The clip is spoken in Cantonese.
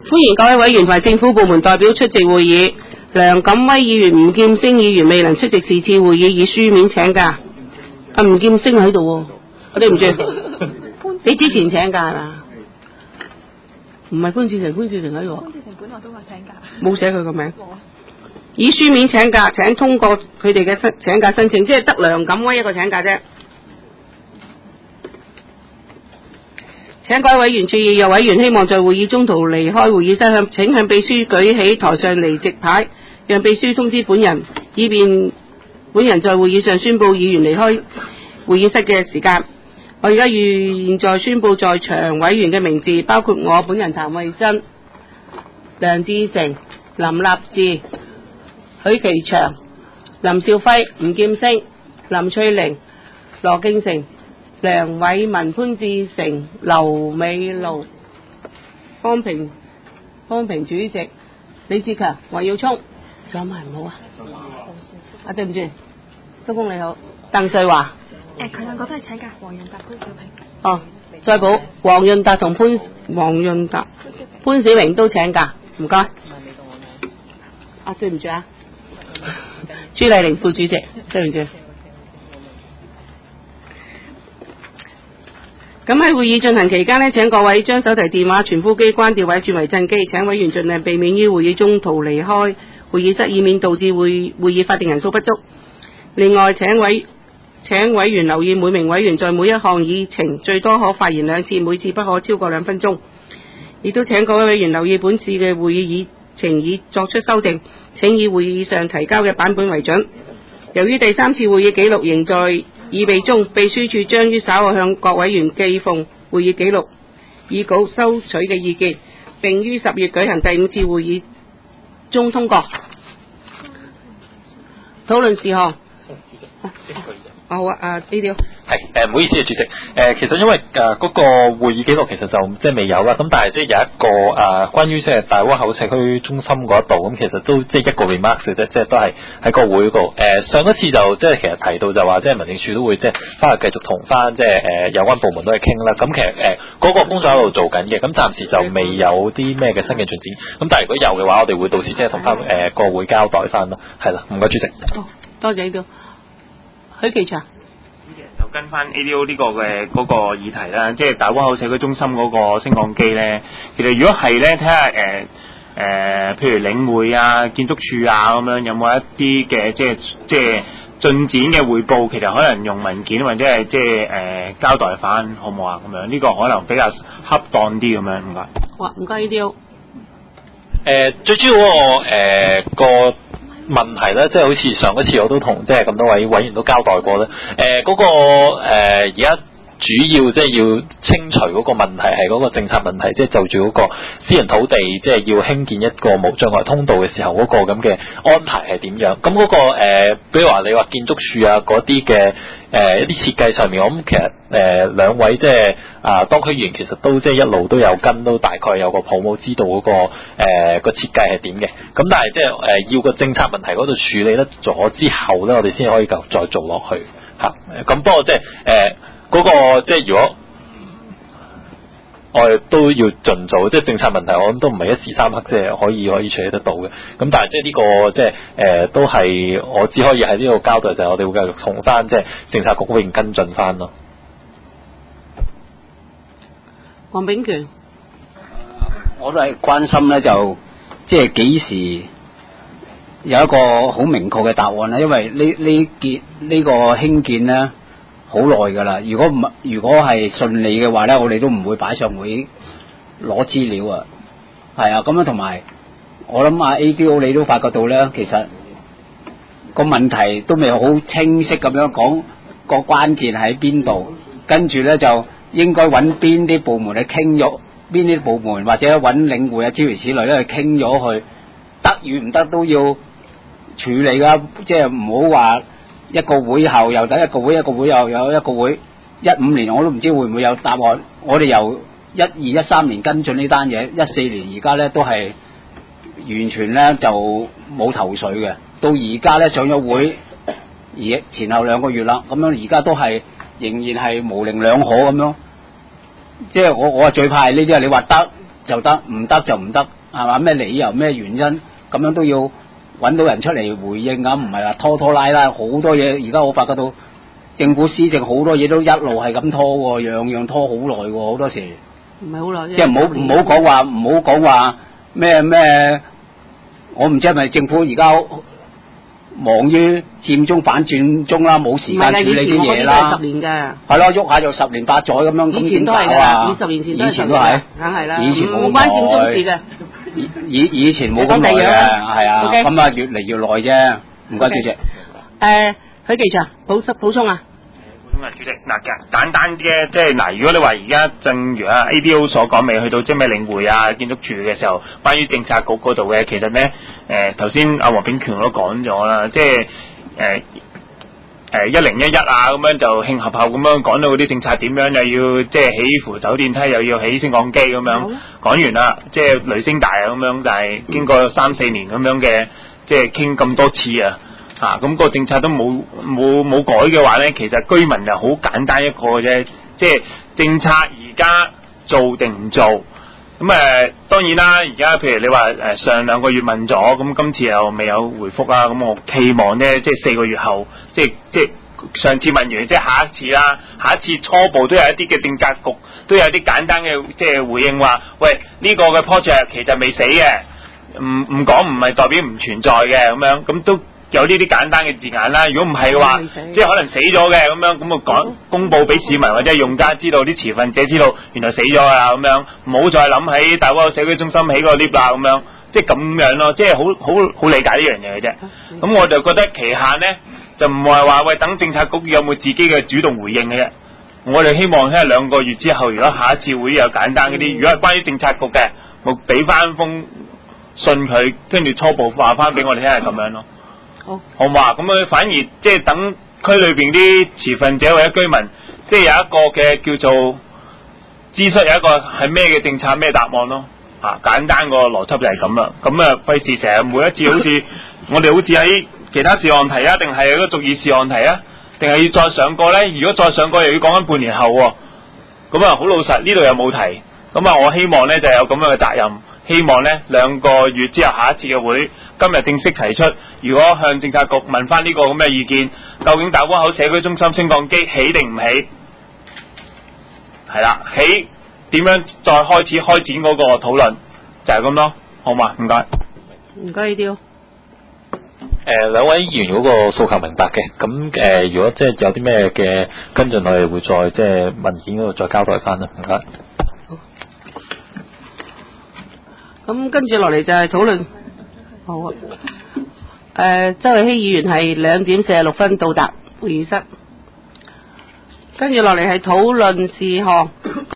歡迎各位委員同埋政府部門代表出席會議。梁錦威議員、吳劍星議員未能出席是次會議，以書面請假。吳劍星喺度喎，我對唔住，你之前請假係嘛？唔係潘志成，潘志成喺度。潘志成本來都話請假，冇寫佢個名。以書面請假，請通過佢哋嘅請假申請，即係得梁錦威一個請假啫。請各位委員注意，有委員希望在會議中途離開會議室，請向秘書舉起台上離席牌，讓秘書通知本人，以便本人在會議上宣佈議員離開會議室嘅時間。我而家現在宣佈在場委員嘅名字，包括我本人譚慧珍、梁志成、林立志、許其祥、林兆輝、吳劍星、林翠玲、羅敬成、梁偉文、潘志成、劉美露、方平主席、李志強、黃耀聰，仲有冇人好啊？對唔住，蘇公你好，鄧瑞華。 佢兩個都係請假，黃潤達、潘小平。 哦，再補黃潤達同潘小平都請假，唔該。對唔住啊，朱麗玲副主席，對唔住。咁喺會議進行期間呢，請各位將手提電話、傳呼機關掉或者轉為震機，請委員盡量避免於會議中途離開會議室，以免導致會議法定人數不足。另外，請委員留意，每名委員在每一項議程最多可發言2次，每次不可超過2分鐘。亦都請各位委員留意，本次嘅會議議程已作出修訂，請以會議上提交嘅版本為準。由於第3次會議記錄仍在擬備中，秘書處將於稍後向各委員寄奉會議記錄以稿收取嘅意見，並於10月舉行第5次會議中通過。討論事項。好啊，呢啲係唔好意思啊，主席。其實因為嗰個會議記錄其實就即係未有啦，咁但係即係有一個關於即係大窩口社區中心嗰一度，咁其實都即係一個 remark 嘅啫，即係都係喺個會嗰度。上一次就即係其實提到就話，即係民政處都會即係翻去繼續同翻即係有關部門都係傾啦。咁其實嗰個工作喺度做緊嘅，咁暫時就未有啲咩嘅新嘅進展。咁但係如果有嘅話，我哋會到時即係同翻個會交代翻咯。係啦，唔該主席。 多謝呢度。許其祥就跟翻 ADO 呢個嘅嗰個議題啦，即係大窩口社區中心嗰個升降機咧。其實如果係咧，睇下譬如領匯啊、建築署啊咁樣，有冇一啲嘅即係進展嘅匯報？其實可能用文件或者係即係交代翻，好唔好啊？咁樣呢個可能比較恰當啲咁樣，唔該。 好，唔該 ADO。 最主要個問題咧，即係好似上一次我都同即係咁多位委員都交代過咧。嗰個而家主要即係要清除嗰個問題係嗰個政策問題，即係就住嗰個私人土地，即係要興建一個無障礙通道嘅時候嗰個咁嘅安排係點樣？咁嗰個比如話你話建築署啊嗰啲嘅一啲設計上面，我諗其實兩位即係當區議員其實都即係一路都有跟，都大概有個抱負知道嗰個個設計係點嘅。咁但係即係要個政策問題嗰度處理得咗之後咧，我哋先可以繼續再做落去嚇。咁不過即係嗰個即係如果我哋都要盡做，即係政策問題，我諗都唔係一時三刻即係可以處理得到嘅。咁但係即係呢個即係都係我只可以喺呢度交代，就係我哋會繼續同翻即係政策局嗰邊跟進翻咯。 黃炳權， 我都係關心咧，就即係幾時有一個好明確嘅答案咧？因為呢個興建咧好耐㗎啦。如果係順利嘅話咧，我哋都唔會擺上會攞資料啊。係啊，咁樣同埋我諗啊 ADO 你都發覺到咧，其實個問題都未好清晰咁樣講個關鍵喺邊度，跟住咧就應該揾邊啲部門去傾咗，邊啲部門或者揾領匯啊諸如此類咧去傾咗去，得與唔得都要處理㗎，即係唔好話一個會後又等一個會，一個會又有一個會，15年我都唔知會唔會有答案。我哋由12、13年跟進呢單嘢，14年而家咧都係完全咧就冇頭緒嘅。到而家咧上咗會，而前後2個月啦，咁樣而家都係仍然係模棱兩可咁樣。即係我最怕係呢啲啊！你話得就得，唔得就唔得，係嘛？咩理由咩原因咁樣都要揾到人出嚟回應咁，唔係話拖拉好多嘢。而家我發覺到政府施政好多嘢都一路係咁拖喎，樣樣拖好耐喎，好多時。 唔係好耐， 即係唔好講話咩，我唔知係咪政府而家忙於佔中反佔中啦，冇時間處理啲嘢啦。 10年㗎。 係咯，喐下就10年8載咁樣，咁點搞啊 ？20年前都係。 以前都係， 梗係啦。 以前冇唔關佔中事嘅。 以前冇咁耐嘅，係啊，咁啊越嚟越耐啫。唔該，主席。 許記長補充啊。 主席，嗱簡單嘅，即係嗱，如果你話而家正如啊 ADO 所講，未去到即係咩領匯啊、建築署嘅時候，關於政策局嗰度嘅，其實咧頭先阿黃炳權都講咗啦，即係1011啊咁樣就慶合後咁樣講到嗰啲政策點樣，又要即係起扶手電梯，又要起升降機咁樣，講完啦，即係雷聲大啊咁樣，但係經過3-4年咁樣嘅，即係傾咁多次啊。咁個政策都冇改嘅話咧，其實居民就好簡單一個啫，即係政策而家做定唔做？咁當然啦，而家譬如你話上2個月問咗，咁今次又未有回覆啦，咁我期望咧，即係4個月後，即係上次問完，即係下一次啦，下一次初步都有一啲嘅政策局都有啲簡單嘅即係回應話，喂呢個嘅 project 其實未死嘅，唔講唔係代表唔存在嘅咁樣，咁都有呢啲簡單嘅字眼啦，如果唔係嘅話，即係可能死咗嘅咁樣，咁啊公佈俾市民或者用家知道，啲持份者知道原來死咗啊咁樣，唔好再諗喺大窩社區中心起個 lift 啦咁樣，即係咁樣咯，即係好理解呢樣嘢嘅啫。咁我就覺得期限咧就唔係話喂等政策局有冇自己嘅主動回應嘅啫，我哋希望睇下2個月之後，如果下一次會有簡單嗰啲，如果係關於政策局嘅，我俾翻封信佢，跟住初步話翻俾我哋聽係咁樣咯。好嘛？咁佢反而即係等區裏邊啲持份者或者居民，即係有一個嘅叫做諮詢，有一個係咩嘅政策咩答案咯。簡單個邏輯就係咁啦。咁費事成日每一次好似我哋好似喺其他事項題啊，定係嗰個族議事項題啊，定係要再上過咧？如果再上過，又要講緊半年後喎。咁好老實，呢度又冇提。咁我希望咧就有咁樣嘅責任。希望咧2個月之後下一次嘅會，今日正式提出，如果向政策局問翻呢個咁嘅意見，究竟大窩口社區中心升降機起定唔起？係啦，起點樣再開始開展嗰個討論，就係咁咯，好嘛？唔該。 唔該呢啲。 兩位議員嗰個訴求明白嘅，咁如果即係有啲咩嘅跟進，我哋會再即係文件嗰度再交代翻啦，唔該。 咁跟住落嚟就係討論。好啊。周慧熙議員係2點46分到達會議室。跟住落嚟係討論事項。